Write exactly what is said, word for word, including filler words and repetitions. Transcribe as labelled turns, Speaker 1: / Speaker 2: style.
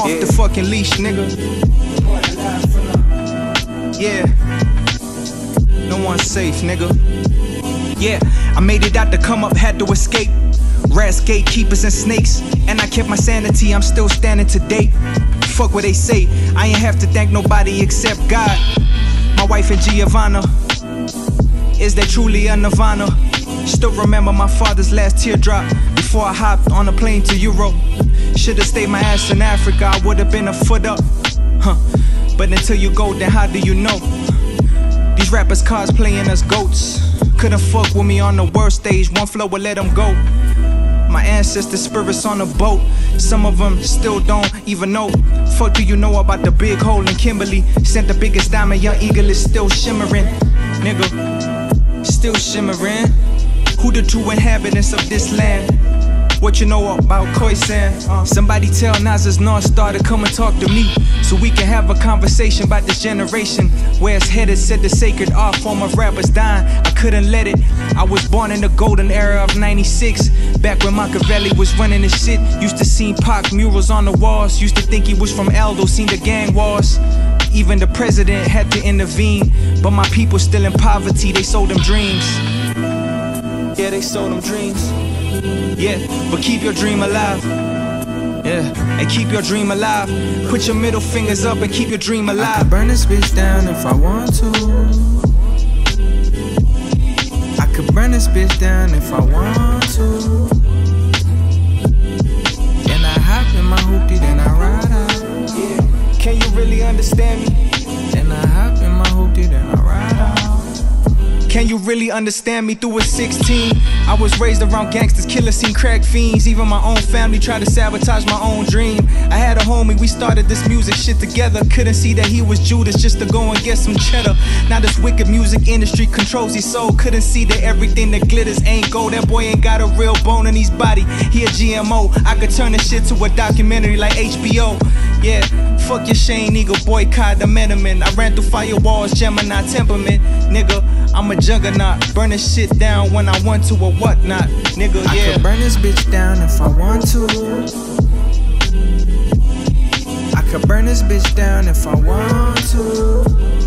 Speaker 1: off
Speaker 2: yeah.
Speaker 1: the fucking leash, nigga. Yeah. No one's safe, nigga. Yeah, I made it out to come up, had to escape. Rats, gatekeepers, and snakes. And I kept my sanity, I'm still standing to date. Fuck what they say, I ain't have to thank nobody except God. My wife and Giovanna, is that truly a nirvana? Still remember my father's last teardrop before I hopped on a plane to Europe. Should've stayed my ass in Africa, I would've been a foot up. Huh. But until you go, then how do you know? These rappers cosplaying as goats. Couldn't fuck with me on the worst stage, one flow would let them go. My ancestors' spirits on a boat, some of them still don't even know. Fuck do you know about the big hole in Kimberly? Sent the biggest diamond, young eagle is still shimmering. Nigga, still shimmering. Who the true inhabitants of this land? What you know about Khoisan? Uh, somebody tell Nas's North Star to come and talk to me, so we can have a conversation about this generation. Where it's headed, said the sacred art form of rappers dying. I couldn't let it. I was born in the golden era of ninety-six, back when Machiavelli was running this shit. Used to see Pac murals on the walls. Used to think he was from Aldo, seen the gang wars. Even the president had to intervene. But my people still in poverty, they sold them dreams. Yeah, they sold them dreams. Yeah, but keep your dream alive. Yeah, and keep your dream alive. Put your middle fingers up and keep your dream alive.
Speaker 2: I could burn this bitch down if I want to. I could burn this bitch down if I want to. Then I hop in my hoopty, then I ride out.
Speaker 1: Yeah, can you really understand me?
Speaker 2: Then I hop in my hoopty, then I ride out.
Speaker 1: Can you really understand me through a sixteen? I was raised around gangsters, killers, seen crack fiends. Even my own family tried to sabotage my own dream. I had a homie, we started this music shit together. Couldn't see that he was Judas just to go and get some cheddar. Now this wicked music industry controls his soul. Couldn't see that everything that glitters ain't gold. That boy ain't got a real bone in his body, he a G M O. I could turn this shit to a documentary like H B O. Yeah, fuck your Shane Eagle, boycott the Menamin. I ran through firewalls, Gemini temperament. Nigga, I'm a juggernaut, burn this shit down when I want to or whatnot. Nigga, yeah.
Speaker 2: I could burn this bitch down if I want to. I could burn this bitch down if I want to.